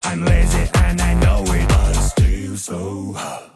I'm lazy and I know it, but still so hot.